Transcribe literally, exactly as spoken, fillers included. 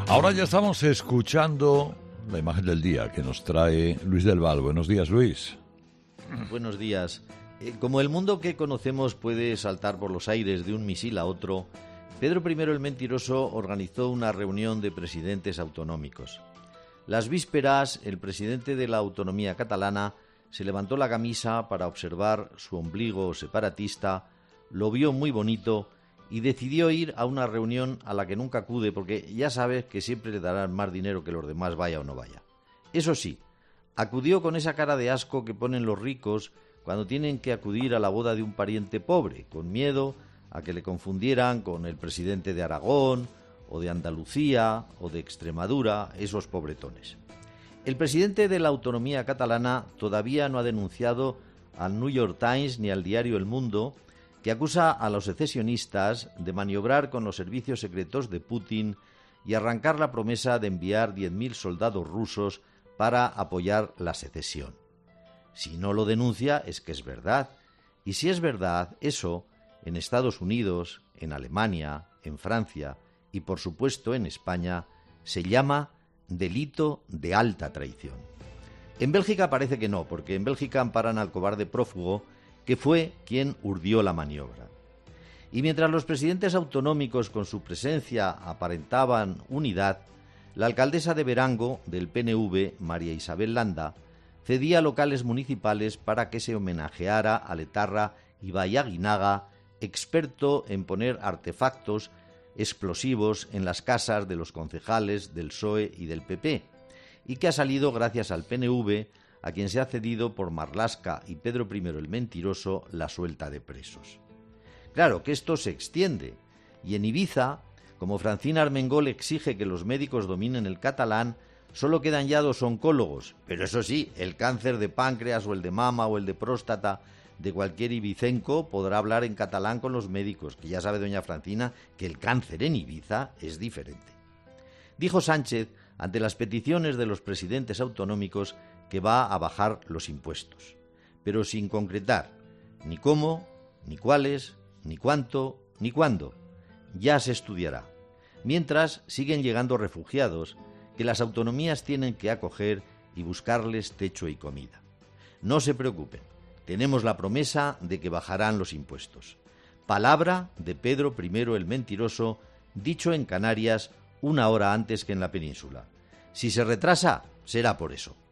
Ahora ya estamos escuchando la imagen del día que nos trae Luis del Val. Buenos días, Luis. Buenos días. Eh, como el mundo que conocemos puede saltar por los aires de un misil a otro, Pedro primero el Mentiroso organizó una reunión de presidentes autonómicos. Las vísperas, el presidente de la autonomía catalana se levantó la camisa para observar su ombligo separatista, lo vio muy bonito y decidió ir a una reunión a la que nunca acude porque ya sabes que siempre le darán más dinero que los demás, vaya o no vaya. Eso sí, acudió con esa cara de asco que ponen los ricos cuando tienen que acudir a la boda de un pariente pobre, con miedo a que le confundieran con el presidente de Aragón, o de Andalucía, o de Extremadura, esos pobretones. El presidente de la autonomía catalana todavía no ha denunciado al New York Times ni al diario El Mundo, que acusa a los secesionistas de maniobrar con los servicios secretos de Putin y arrancar la promesa de enviar diez mil soldados rusos para apoyar la secesión. Si no lo denuncia es que es verdad, y si es verdad, eso, en Estados Unidos, en Alemania, en Francia y por supuesto en España, se llama delito de alta traición. En Bélgica parece que no, porque en Bélgica amparan al cobarde prófugo que fue quien urdió la maniobra. Y mientras los presidentes autonómicos con su presencia aparentaban unidad, la alcaldesa de Verango, del P N V, María Isabel Landa, cedía locales municipales para que se homenajeara al etarra Ibai Aguinaga, experto en poner artefactos explosivos en las casas de los concejales del P S O E y del P P, y que ha salido gracias al P N V, a quien se ha cedido por Marlaska y Pedro primero el Mentiroso la suelta de presos. Claro que esto se extiende, y en Ibiza, como Francina Armengol exige que los médicos dominen el catalán, solo quedan ya dos oncólogos, pero eso sí, el cáncer de páncreas o el de mama o el de próstata de cualquier ibicenco podrá hablar en catalán con los médicos, que ya sabe doña Francina que el cáncer en Ibiza es diferente. Dijo Sánchez, ante las peticiones de los presidentes autonómicos, que va a bajar los impuestos, pero sin concretar ni cómo, ni cuáles, ni cuánto, ni cuándo. Ya se estudiará. Mientras siguen llegando refugiados que las autonomías tienen que acoger y buscarles techo y comida. No se preocupen, tenemos la promesa de que bajarán los impuestos. Palabra de Pedro primero el Mentiroso, dicho en Canarias una hora antes que en la península. Si se retrasa, será por eso.